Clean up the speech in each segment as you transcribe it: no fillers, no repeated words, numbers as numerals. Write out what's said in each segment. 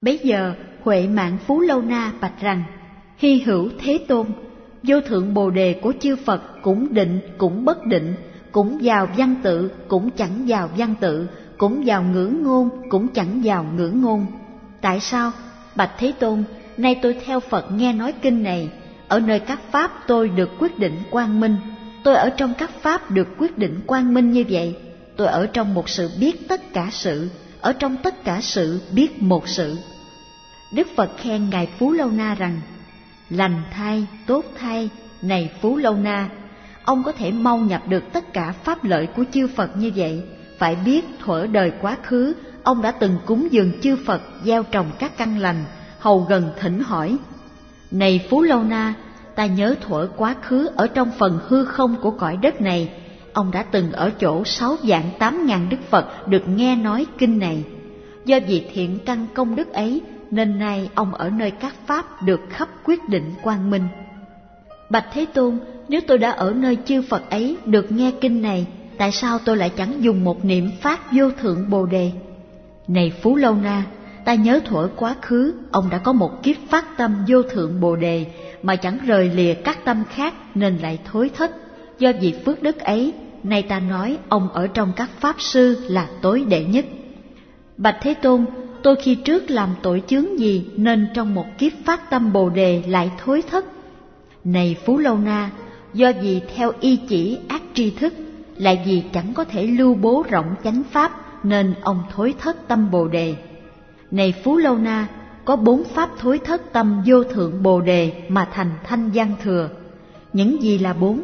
Bấy giờ Huệ Mạng Phú Lâu Na bạch rằng: Hy hữu Thế Tôn, vô thượng Bồ đề của chư Phật cũng định cũng bất định, cũng vào văn tự cũng chẳng vào văn tự, cũng vào ngữ ngôn cũng chẳng vào ngữ ngôn. Tại sao? Bạch Thế Tôn, nay tôi theo Phật nghe nói kinh này, ở nơi các pháp tôi được quyết định quang minh. Tôi ở trong các pháp được quyết định quang minh như vậy. Tôi ở trong một sự biết tất cả sự, ở trong tất cả sự biết một sự. Đức Phật khen Ngài Phú Lâu Na rằng: Lành thay, tốt thay, này Phú Lâu Na, ông có thể mau nhập được tất cả pháp lợi của chư Phật như vậy. Phải biết thuở đời quá khứ, ông đã từng cúng dường chư Phật, gieo trồng các căn lành, hầu gần thỉnh hỏi: Này Phú Lâu Na, ta nhớ thuở quá khứ ở trong phần hư không của cõi đất này, ông đã từng ở chỗ 6.800.000 Đức Phật được nghe nói kinh này. Do vì thiện căn công đức ấy, nên nay ông ở nơi các pháp được khắp quyết định quang minh. Bạch Thế Tôn, nếu tôi đã ở nơi chư Phật ấy được nghe kinh này, tại sao tôi lại chẳng dùng một niệm phát vô thượng Bồ đề? Này Phú Lâu Na, ta nhớ thuở quá khứ, ông đã có một kiếp phát tâm vô thượng Bồ đề, mà chẳng rời lìa các tâm khác nên lại thối thất. Do vì phước đức ấy, nay ta nói ông ở trong các pháp sư là tối đệ nhất. Bạch Thế Tôn, tôi khi trước làm tội chướng gì nên trong một kiếp phát tâm Bồ đề lại thối thất? Này Phú Lâu Na, do vì theo y chỉ ác tri thức, lại vì chẳng có thể lưu bố rộng chánh pháp nên ông thối thất tâm Bồ đề. Này Phú Lâu Na, có 4 pháp thối thất tâm vô thượng Bồ đề mà thành thanh văn thừa. Những gì là 4?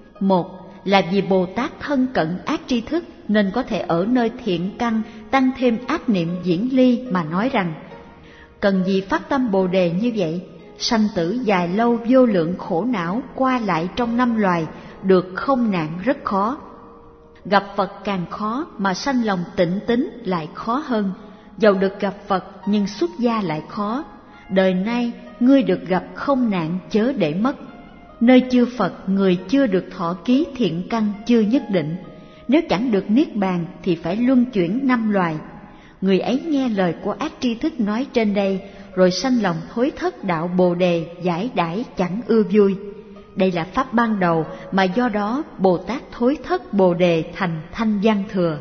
1 là vì Bồ Tát thân cận ác tri thức nên có thể ở nơi thiện căn tăng thêm ác niệm diễn ly mà nói rằng: Cần gì phát tâm Bồ đề như vậy? Sanh tử dài lâu vô lượng khổ não qua lại trong 5 loài, được không nạn rất khó. Gặp Phật càng khó mà sanh lòng tịnh tín lại khó hơn. Dầu được gặp Phật nhưng xuất gia lại khó. Đời nay ngươi được gặp không nạn chớ để mất. Nơi chư Phật người chưa được thọ ký thiện căn chưa nhất định. Nếu chẳng được niết bàn thì phải luân chuyển 5 loài. Người ấy nghe lời của ác tri thức nói trên đây, rồi sanh lòng thối thất đạo Bồ đề, giải đãi chẳng ưa vui. Đây là pháp ban đầu mà do đó Bồ Tát thối thất Bồ đề thành thanh văn thừa.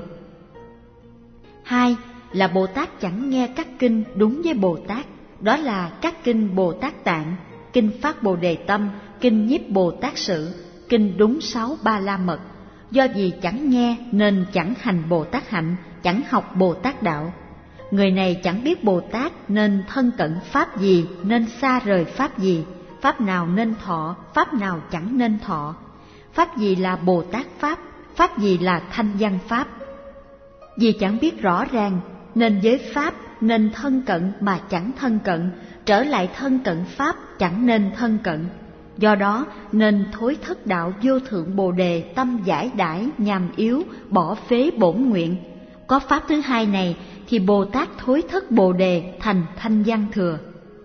2 là Bồ Tát chẳng nghe các kinh đúng với Bồ Tát, đó là các kinh Bồ Tát Tạng, kinh Phát Bồ Đề Tâm, kinh Nhiếp Bồ Tát Sự, kinh đúng 6 Ba La Mật. Do vì chẳng nghe nên chẳng hành Bồ Tát hạnh, chẳng học Bồ Tát đạo. Người này chẳng biết Bồ Tát nên thân cận pháp gì, nên xa rời pháp gì, pháp nào nên thọ, pháp nào chẳng nên thọ, pháp gì là Bồ Tát pháp, pháp gì là thanh văn pháp. Vì chẳng biết rõ ràng nên với pháp nên thân cận mà chẳng thân cận, trở lại thân cận pháp chẳng nên thân cận. Do đó nên thối thất đạo vô thượng Bồ đề, tâm giải đãi nhàm yếu, bỏ phế bổn nguyện. Có pháp thứ hai này thì Bồ Tát thối thất Bồ đề thành thanh văn thừa.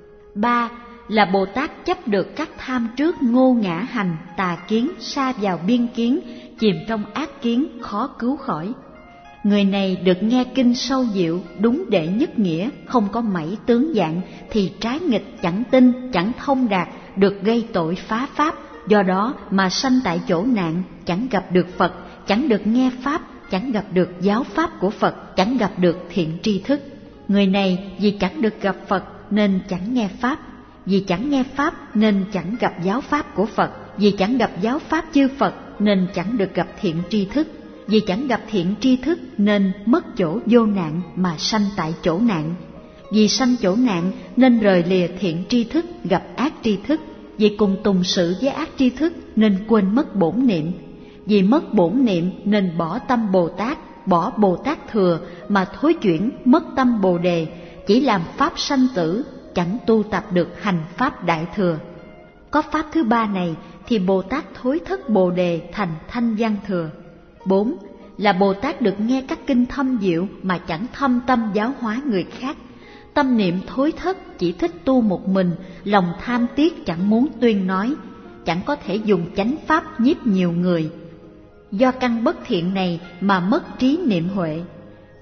3 là Bồ Tát chấp được các tham trước ngô ngã hành, tà kiến, sa vào biên kiến, chìm trong ác kiến, khó cứu khỏi. Người này được nghe kinh sâu diệu, đúng đệ nhất nghĩa, không có mảy tướng dạng, thì trái nghịch chẳng tin, chẳng thông đạt, được gây tội phá pháp. Do đó mà sanh tại chỗ nạn, chẳng gặp được Phật, chẳng được nghe pháp, chẳng gặp được giáo pháp của Phật, chẳng gặp được thiện tri thức. Người này vì chẳng được gặp Phật nên chẳng nghe pháp, vì chẳng nghe pháp nên chẳng gặp giáo pháp của Phật, vì chẳng gặp giáo pháp chư Phật nên chẳng được gặp thiện tri thức, vì chẳng gặp thiện tri thức nên mất chỗ vô nạn mà sanh tại chỗ nạn, vì sanh chỗ nạn nên rời lìa thiện tri thức gặp ác tri thức, vì cùng tùng sự với ác tri thức nên quên mất bổn niệm, vì mất bổn niệm nên bỏ tâm Bồ Tát, bỏ Bồ Tát thừa mà thối chuyển mất tâm Bồ đề, chỉ làm pháp sanh tử, chẳng tu tập được hành pháp đại thừa. Có pháp thứ 3 này thì Bồ Tát thối thất Bồ đề thành thanh văn thừa. 4 là Bồ Tát được nghe các kinh thâm diệu mà chẳng thâm tâm giáo hóa người khác. Tâm niệm thối thất, chỉ thích tu một mình, lòng tham tiếc chẳng muốn tuyên nói, chẳng có thể dùng chánh pháp nhiếp nhiều người. Do căn bất thiện này mà mất trí niệm huệ.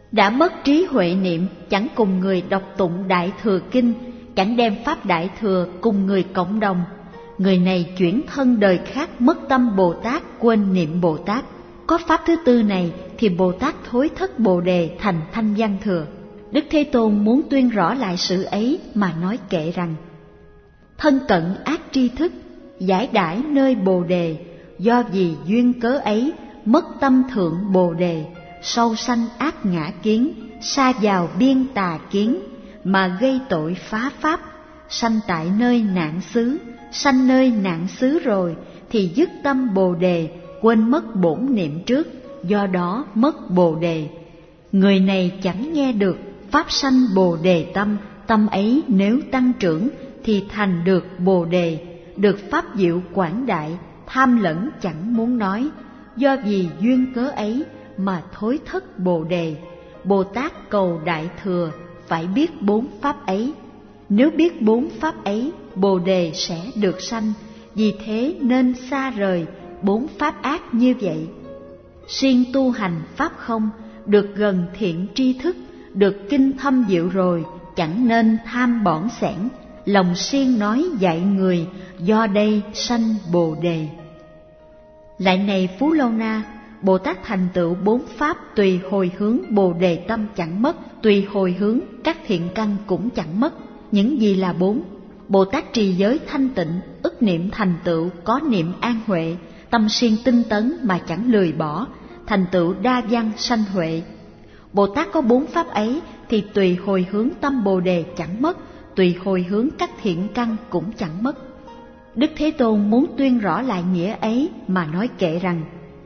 Đã mất trí huệ niệm, chẳng cùng người đọc tụng Đại Thừa Kinh, chẳng đem Pháp Đại Thừa cùng người cộng đồng. Người này chuyển thân đời khác, mất tâm Bồ Tát, quên niệm Bồ Tát. Có pháp thứ tư này thì Bồ Tát thối thất Bồ Đề thành thanh văn thừa. Đức Thế Tôn muốn tuyên rõ lại sự ấy mà nói kệ rằng: thân cận ác tri thức, giải đãi nơi Bồ Đề, do vì duyên cớ ấy mất tâm thượng Bồ Đề, sâu sanh ác ngã kiến, sa vào biên tà kiến, mà gây tội phá pháp, sanh tại nơi nạn xứ. Sanh nơi nạn xứ rồi thì dứt tâm Bồ Đề, quên mất bổn niệm trước, do đó mất Bồ Đề. Người này chẳng nghe được pháp sanh Bồ Đề tâm, tâm ấy nếu tăng trưởng thì thành được Bồ Đề, được pháp diệu quảng đại, tham lẫn chẳng muốn nói. Do vì duyên cớ ấy mà thối thất Bồ Đề. Bồ Tát cầu Đại Thừa phải biết 4 pháp ấy. Nếu biết 4 pháp ấy, Bồ Đề sẽ được sanh. Vì thế nên xa rời 4 pháp ác như vậy. Siêng tu hành pháp không, được gần thiện tri thức, được kinh thâm diệu rồi, chẳng nên tham bỏn sẻn, lòng siêng nói dạy người, do đây sanh Bồ Đề. Lại này Phú Lâu Na, Bồ Tát thành tựu 4 pháp tùy hồi hướng Bồ Đề tâm chẳng mất, tùy hồi hướng các thiện căn cũng chẳng mất. Những gì là 4? Bồ Tát trì giới thanh tịnh, ức niệm thành tựu có niệm an huệ, tâm siêng tinh tấn mà chẳng lười bỏ, thành tựu đa văn sanh huệ. Bồ Tát có 4 pháp ấy thì tùy hồi hướng tâm Bồ Đề chẳng mất, tùy hồi hướng các thiện căn cũng chẳng mất. Đức Thế Tôn muốn tuyên rõ lại nghĩa ấy mà nói kệ rằng: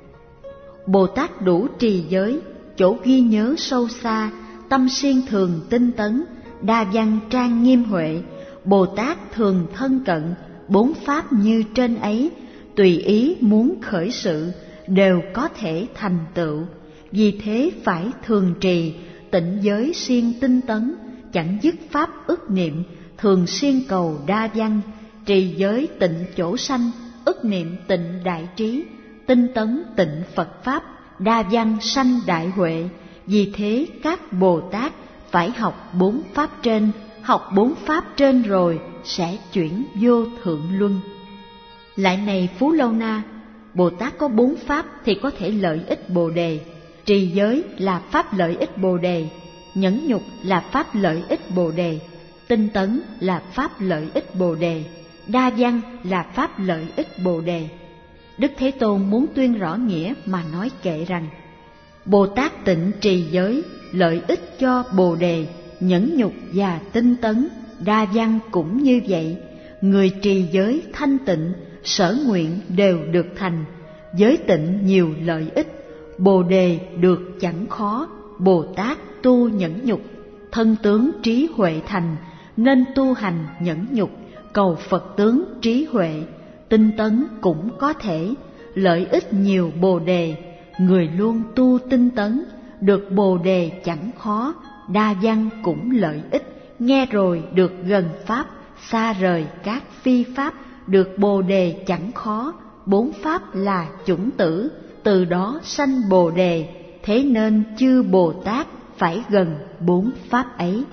Bồ Tát đủ trì giới, chỗ ghi nhớ sâu xa, tâm siêng thường tinh tấn, đa văn trang nghiêm huệ. Bồ Tát thường thân cận 4 pháp như trên ấy, tùy ý muốn khởi sự, đều có thể thành tựu. Vì thế phải thường trì, tịnh giới siêng tinh tấn, chẳng dứt pháp ức niệm, thường siêng cầu đa văn. Trì giới tịnh chỗ sanh, ức niệm tịnh đại trí, tinh tấn tịnh Phật Pháp, đa văn sanh đại huệ. Vì thế các Bồ Tát phải học 4 pháp trên, học 4 pháp trên rồi sẽ chuyển vô thượng luân. Lại này Phú Lâu Na, Bồ Tát có 4 pháp thì có thể lợi ích Bồ Đề. Trì giới là pháp lợi ích Bồ Đề, nhẫn nhục là pháp lợi ích Bồ Đề, tinh tấn là pháp lợi ích Bồ Đề, đa văn là pháp lợi ích Bồ Đề. Đức Thế Tôn muốn tuyên rõ nghĩa mà nói kệ rằng: Bồ Tát tịnh trì giới, lợi ích cho Bồ Đề, nhẫn nhục và tinh tấn, đa văn cũng như vậy. Người trì giới thanh tịnh, sở nguyện đều được thành. Giới tịnh nhiều lợi ích, Bồ Đề được chẳng khó. Bồ Tát tu nhẫn nhục, thân tướng trí huệ thành, nên tu hành nhẫn nhục, cầu Phật tướng trí huệ. Tinh tấn cũng có thể, lợi ích nhiều Bồ Đề. Người luôn tu tinh tấn, được Bồ Đề chẳng khó. Đa văn cũng lợi ích, nghe rồi được gần Pháp, xa rời các phi Pháp, được Bồ Đề chẳng khó. 4 pháp là chủng tử, từ đó sanh Bồ Đề. Thế nên chư Bồ Tát phải gần 4 pháp ấy.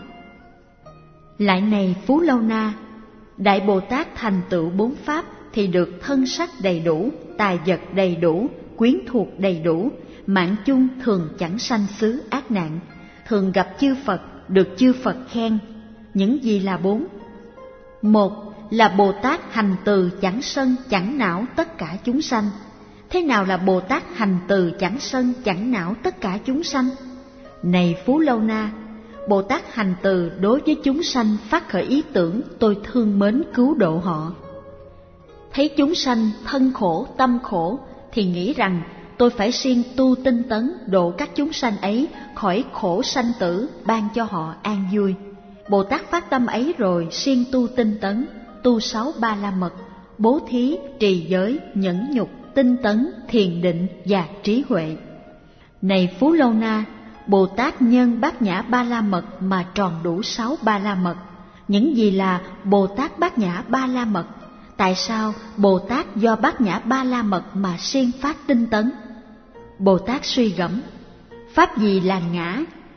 Lại này Phú Lâu Na, Đại Bồ Tát thành tựu 4 pháp thì được thân sắc đầy đủ, tài vật đầy đủ, quyến thuộc đầy đủ, mạng chung thường chẳng sanh xứ ác nạn, thường gặp chư Phật, được chư Phật khen. Những gì là 4? 1 là Bồ Tát hành từ chẳng sân chẳng não tất cả chúng sanh. Thế nào là Bồ Tát hành từ chẳng sân chẳng não tất cả chúng sanh? Này Phú Lâu Na, Bồ Tát hành từ đối với chúng sanh phát khởi ý tưởng tôi thương mến cứu độ họ. Thấy chúng sanh thân khổ tâm khổ thì nghĩ rằng tôi phải siêng tu tinh tấn độ các chúng sanh ấy khỏi khổ sanh tử, ban cho họ an vui. Bồ Tát phát tâm ấy rồi siêng tu tinh tấn, tu 6 ba la mật, bố thí, trì giới, nhẫn nhục, tinh tấn, thiền định và trí huệ. Này Phú Lâu Na, Bồ Tát nhân Bát Nhã Ba La Mật mà tròn đủ 6 ba la mật. Những gì là Bồ Tát Bát Nhã Ba La Mật? Tại sao Bồ Tát do Bát Nhã Ba La Mật mà siêng phát tinh tấn? Bồ Tát suy gẫm, pháp gì là ngã?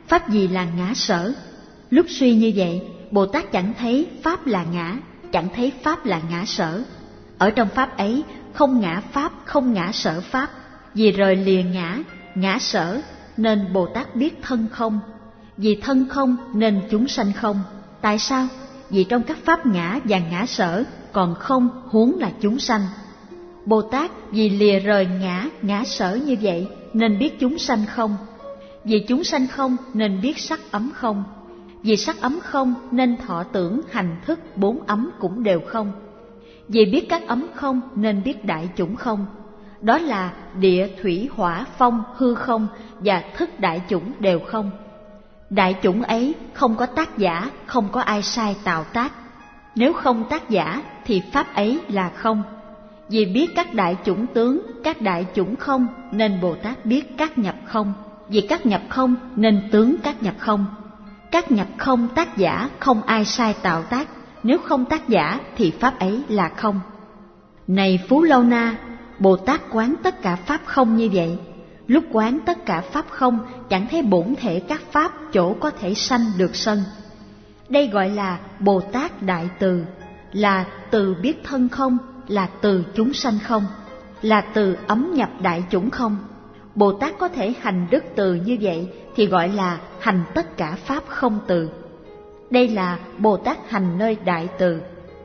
pháp gì là ngã sở? Lúc suy như vậy, Bồ Tát chẳng thấy pháp là ngã, chẳng thấy pháp là ngã sở. Ở trong pháp ấy, không ngã pháp, không ngã sở pháp. Vì rời lìa ngã, ngã sở, nên Bồ Tát biết thân không. Vì thân không nên chúng sanh không. Tại sao? Vì trong các pháp ngã và ngã sở còn không, huống là chúng sanh. Bồ Tát vì lìa rời ngã, ngã sở như vậy nên biết chúng sanh không. Vì chúng sanh không nên biết sắc ấm không. Vì sắc ấm không nên thọ tưởng hành thức bốn ấm cũng đều không. Vì biết các ấm không nên biết đại chủng không. Đó là địa, thủy, hỏa, phong, hư không và thức đại chủng đều không. Đại chủng ấy không có tác giả, không có ai sai tạo tác. Nếu không tác giả thì pháp ấy là không. Vì biết các đại chủng tướng, các đại chủng không nên Bồ Tát biết các nhập không. Vì các nhập không nên tướng các nhập không. Các nhập không tác giả, không ai sai tạo tác. Nếu không tác giả thì pháp ấy là không. Này Phú Lâu Na, Bồ Tát quán tất cả pháp không như vậy. Lúc quán tất cả pháp không, chẳng thấy bổn thể các pháp chỗ có thể sanh được sân. Đây gọi là Bồ Tát Đại Từ, là từ biết thân không, là từ chúng sanh không, là từ ấm nhập đại chủng không. Bồ Tát có thể hành đức từ như vậy thì gọi là hành tất cả pháp không từ. Đây là Bồ Tát hành nơi đại từ.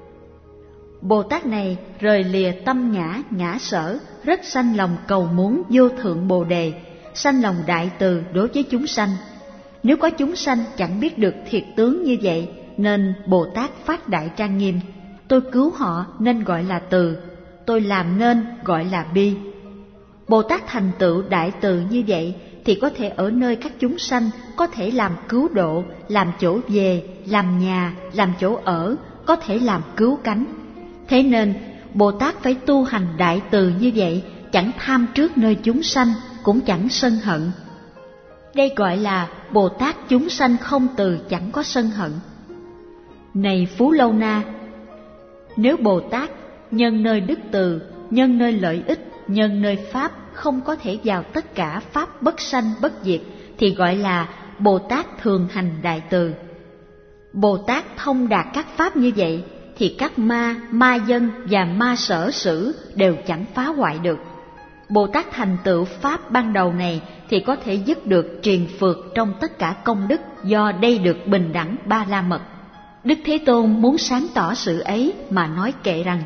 Bồ Tát này rời lìa tâm ngã, ngã sở, rất sanh lòng cầu muốn vô thượng Bồ Đề, sanh lòng đại từ đối với chúng sanh. Nếu có chúng sanh chẳng biết được thiệt tướng như vậy, nên Bồ Tát phát đại trang nghiêm. Tôi cứu họ nên gọi là từ, tôi làm nên gọi là bi. Bồ Tát thành tựu đại từ như vậy thì có thể ở nơi các chúng sanh, có thể làm cứu độ, làm chỗ về, làm nhà, làm chỗ ở, có thể làm cứu cánh. Thế nên Bồ Tát phải tu hành đại từ như vậy, chẳng tham trước nơi chúng sanh, cũng chẳng sân hận. Đây gọi là Bồ Tát chúng sanh không từ, chẳng có sân hận. Này Phú Lâu Na, nếu Bồ Tát nhân nơi đức từ, nhân nơi lợi ích, nhân nơi pháp không có thể vào tất cả pháp bất sanh bất diệt thì gọi là Bồ Tát thường hành đại từ. Bồ Tát thông đạt các pháp như vậy thì các ma, ma dân và ma sở sử đều chẳng phá hoại được. Bồ Tát thành tựu pháp ban đầu này thì có thể dứt được triền phượt trong tất cả công đức, do đây được bình đẳng ba la mật. Đức Thế Tôn muốn sáng tỏ sự ấy mà nói kệ rằng: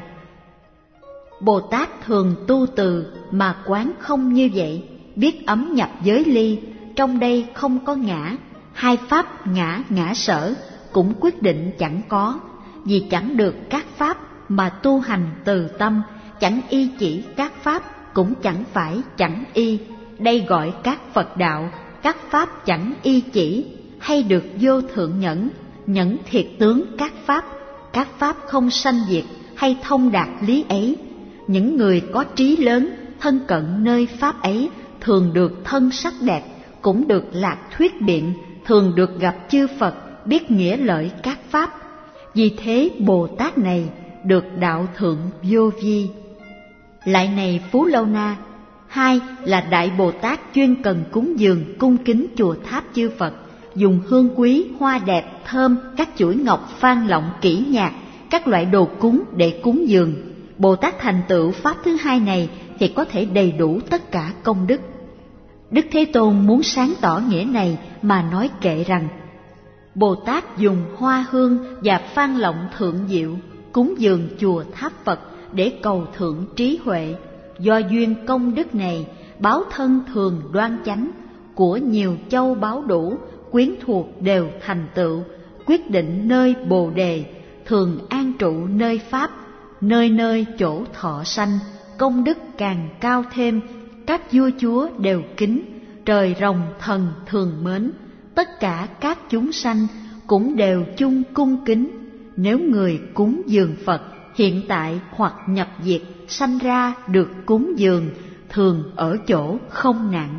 Bồ Tát thường tu từ mà quán không như vậy, biết ấm nhập giới ly, trong đây không có ngã, hai pháp ngã ngã sở cũng quyết định chẳng có, vì chẳng được các pháp mà tu hành từ tâm, chẳng y chỉ các pháp cũng chẳng phải chẳng y. Đây gọi các Phật đạo, các pháp chẳng y chỉ, hay được vô thượng nhẫn, nhẫn thiệt tướng các pháp không sanh diệt, hay thông đạt lý ấy. Những người có trí lớn, thân cận nơi pháp ấy, thường được thân sắc đẹp, cũng được lạc thuyết biện, thường được gặp chư Phật, biết nghĩa lợi các pháp. Vì thế Bồ Tát này được đạo thượng vô vi. Lại này Phú Lâu Na, hai là Đại Bồ Tát chuyên cần cúng dường cung kính chùa tháp chư Phật, dùng hương quý, hoa đẹp, thơm, các chuỗi ngọc phan lọng kỹ nhạc, các loại đồ cúng để cúng dường. Bồ Tát thành tựu pháp thứ hai này thì có thể đầy đủ tất cả công đức. Đức Thế Tôn muốn sáng tỏ nghĩa này mà nói kệ rằng: Bồ Tát dùng hoa hương và phan lọng thượng diệu cúng dường chùa tháp Phật để cầu thượng trí huệ. Do duyên công đức này, báo thân thường đoan chánh, của nhiều châu báu đủ, quyến thuộc đều thành tựu, quyết định nơi Bồ Đề, thường an trụ nơi pháp, nơi nơi chỗ thọ sanh, công đức càng cao thêm, các vua chúa đều kính, trời rồng thần thường mến, tất cả các chúng sanh cũng đều chung cung kính. Nếu người cúng dường Phật, hiện tại hoặc nhập diệt, sanh ra được cúng dường, thường ở chỗ không nạn.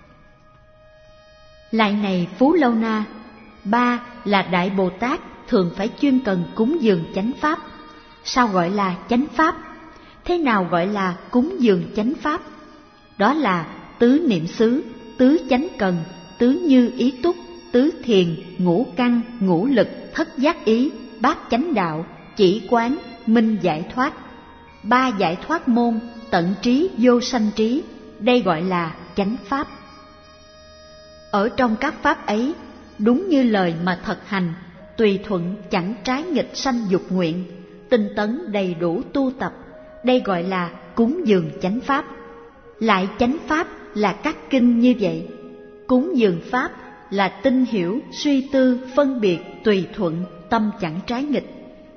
Lại này Phú Lâu Na, ba là Đại Bồ Tát thường phải chuyên cần cúng dường chánh pháp. Sao gọi là chánh pháp? Thế nào gọi là cúng dường chánh pháp? Đó là tứ niệm xứ, tứ chánh cần, tứ như ý túc, tứ thiền, ngũ căn, ngũ lực, thất giác ý, bát chánh đạo, chỉ quán, minh giải thoát. 3 giải thoát môn, tận trí vô sanh trí, đây gọi là chánh pháp. Ở trong các pháp ấy, đúng như lời mà thực hành, tùy thuận chẳng trái nghịch sanh dục nguyện, tinh tấn đầy đủ tu tập, đây gọi là cúng dường chánh pháp. Lại chánh pháp là các kinh như vậy. Cúng dường pháp là tinh hiểu, suy tư, phân biệt, tùy thuận, tâm chẳng trái nghịch.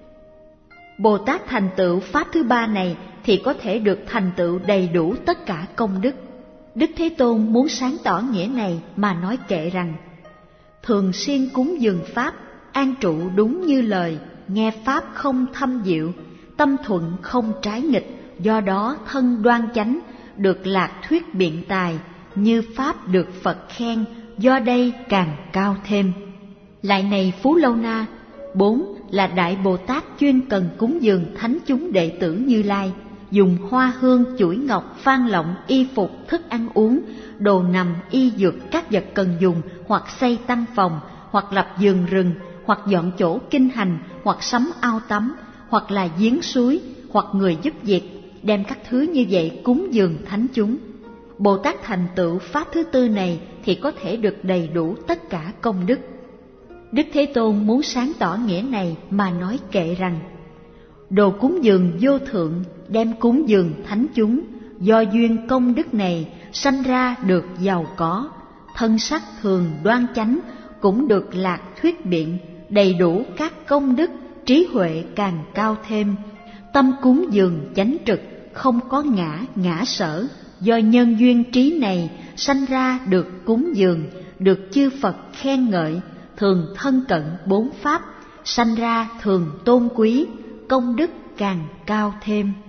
Bồ Tát thành tựu pháp thứ 3 này thì có thể được thành tựu đầy đủ tất cả công đức. Đức Thế Tôn muốn sáng tỏ nghĩa này mà nói kệ rằng: thường xuyên cúng dường pháp, an trụ đúng như lời, nghe pháp không thâm diệu, tâm thuận không trái nghịch, do đó thân đoan chánh, được lạc thuyết biện tài, như pháp được Phật khen, do đây càng cao thêm. Lại này Phú Lâu Na, 4 là Đại Bồ Tát chuyên cần cúng dường thánh chúng đệ tử Như Lai, dùng hoa hương, chuỗi ngọc, phan lọng, y phục, thức ăn uống, đồ nằm, y dược, các vật cần dùng, hoặc xây tăng phòng, hoặc lập vườn rừng, hoặc dọn chỗ kinh hành, hoặc sắm ao tắm, hoặc là giếng suối, hoặc người giúp việc, đem các thứ như vậy cúng dường thánh chúng. Bồ Tát thành tựu pháp thứ 4 này thì có thể được đầy đủ tất cả công đức. Đức Thế Tôn muốn sáng tỏ nghĩa này mà nói kệ rằng: đồ cúng dường vô thượng, đem cúng dường thánh chúng, do duyên công đức này sanh ra được giàu có, thân sắc thường đoan chánh, cũng được lạc thuyết biện, đầy đủ các công đức, trí huệ càng cao thêm. Tâm cúng dường chánh trực, không có ngã sở, do nhân duyên trí này sanh ra được cúng dường, được chư Phật khen ngợi, thường thân cận 4 pháp, sanh ra thường tôn quý, công đức càng cao thêm.